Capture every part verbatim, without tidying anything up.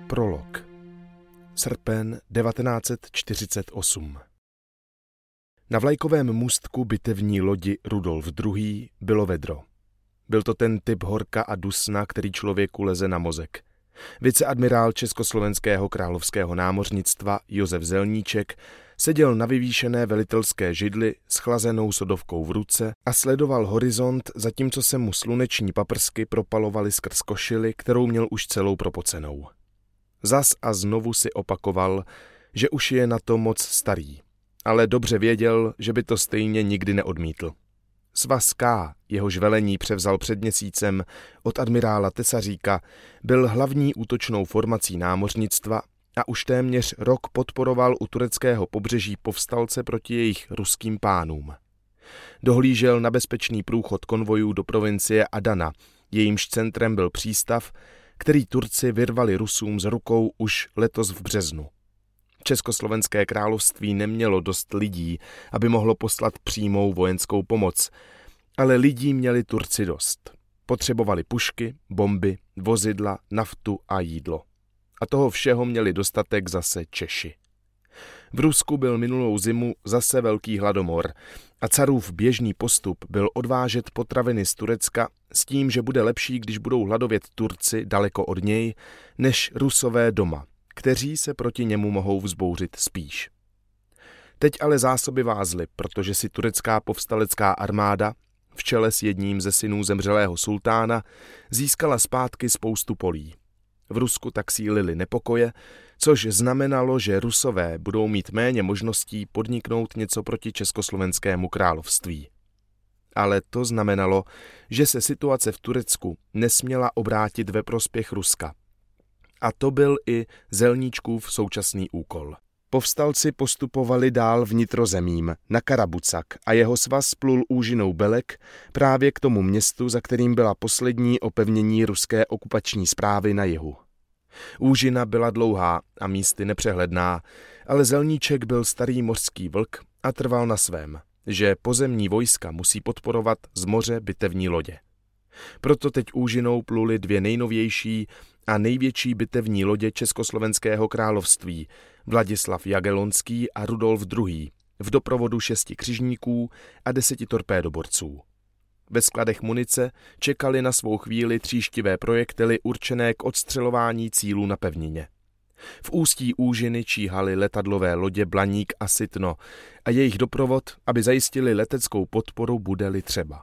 Prolog. Srpen devatenáct set čtyřicet osm. Na vlajkovém můstku bitevní lodi Rudolf druhý. bylo vedro. Byl to ten typ horka a dusna, který člověku leze na mozek. Viceadmirál Československého královského námořnictva Josef Zelníček seděl na vyvýšené velitelské židli s chlazenou sodovkou v ruce a sledoval horizont, zatímco se mu sluneční paprsky propalovaly skrz košili, kterou měl už celou propocenou. Zas a znovu si opakoval, že už je na to moc starý, ale dobře věděl, že by to stejně nikdy neodmítl. Svaz K, jehož velení převzal před měsícem od admirála Tesaříka, byl hlavní útočnou formací námořnictva a už téměř rok podporoval u tureckého pobřeží povstalce proti jejich ruským pánům. Dohlížel na bezpečný průchod konvojů do provincie Adana, jejímž centrem byl přístav, který Turci vyrvali Rusům z rukou už letos v březnu. Československé království nemělo dost lidí, aby mohlo poslat přímou vojenskou pomoc, ale lidí měli Turci dost. Potřebovali pušky, bomby, vozidla, naftu a jídlo. A toho všeho měli dostatek zase Češi. V Rusku byl minulou zimu zase velký hladomor a carův běžný postup byl odvážet potraviny z Turecka s tím, že bude lepší, když budou hladovět Turci daleko od něj, než Rusové doma, kteří se proti němu mohou vzbouřit spíš. Teď ale zásoby vázly, protože si turecká povstalecká armáda, v čele s jedním ze synů zemřelého sultána, získala zpátky spoustu polí. V Rusku tak sílily nepokoje, což znamenalo, že Rusové budou mít méně možností podniknout něco proti Československému království. Ale to znamenalo, že se situace v Turecku nesměla obrátit ve prospěch Ruska. A to byl i Zelníčkův současný úkol. Povstalci postupovali dál vnitrozemím, na Karabucak, a jeho svaz plul úžinou Belek právě k tomu městu, za kterým byla poslední opevnění ruské okupační správy na jihu. Úžina byla dlouhá a místy nepřehledná, ale Zelníček byl starý mořský vlk a trval na svém, že pozemní vojska musí podporovat z moře bitevní lodě. Proto teď úžinou pluly dvě nejnovější a největší bitevní lodě Československého království, Vladislav Jagellonský a Rudolf druhý. v doprovodu šesti křižníků a deseti torpédoborců. Ve skladech munice čekali na svou chvíli tříštivé projektily určené k odstřelování cílů na pevnině. V ústí úžiny číhaly letadlové lodě Blaník a Sitno a jejich doprovod, aby zajistili leteckou podporu, bude-li třeba.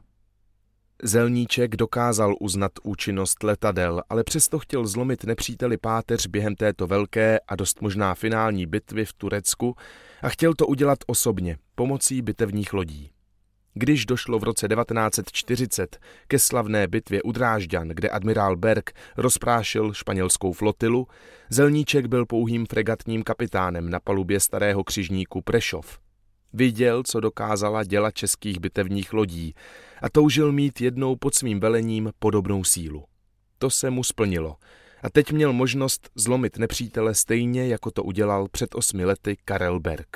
Zelníček dokázal uznat účinnost letadel, ale přesto chtěl zlomit nepříteli páteř během této velké a dost možná finální bitvy v Turecku a chtěl to udělat osobně, pomocí bitevních lodí. Když došlo v roce devatenáct set čtyřicet ke slavné bitvě u Drážďan, kde admirál Berg rozprášil španělskou flotilu, Zelníček byl pouhým fregatním kapitánem na palubě starého křižníku Prešov. Viděl, co dokázala děla českých bitevních lodí a toužil mít jednou pod svým velením podobnou sílu. To se mu splnilo a teď měl možnost zlomit nepřítele stejně, jako to udělal před osmi lety Karel Berg.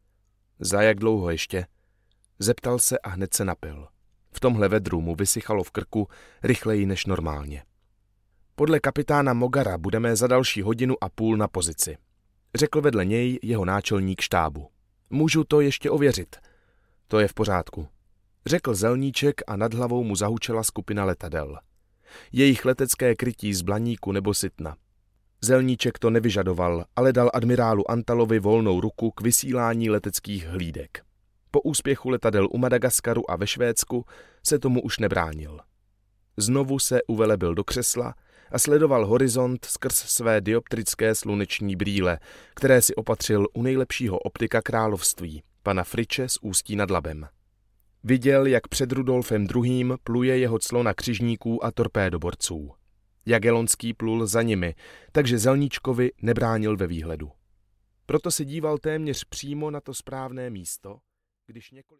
Za jak dlouho ještě? Zeptal se a hned se napil. V tomhle vedru mu vysychalo v krku rychleji než normálně. Podle kapitána Mogara budeme za další hodinu a půl na pozici, řekl vedle něj jeho náčelník štábu. Můžu to ještě ověřit. To je v pořádku, řekl Zelníček a nad hlavou mu zahučela skupina letadel. Jejich letecké krytí z Blaníku nebo Sitna. Zelníček to nevyžadoval, ale dal admirálu Antalovi volnou ruku k vysílání leteckých hlídek. Po úspěchu letadel u Madagaskaru a ve Švédsku se tomu už nebránil. Znovu se uvelebil do křesla a sledoval horizont skrz své dioptrické sluneční brýle, které si opatřil u nejlepšího optika království, pana Friče z Ústí nad Labem. Viděl, jak před Rudolfem druhým. pluje jeho clona křižníků a torpédoborců. Jagellonský plul za nimi, takže Zelníčkovi nebránil ve výhledu. Proto se díval téměř přímo na to správné místo, když několik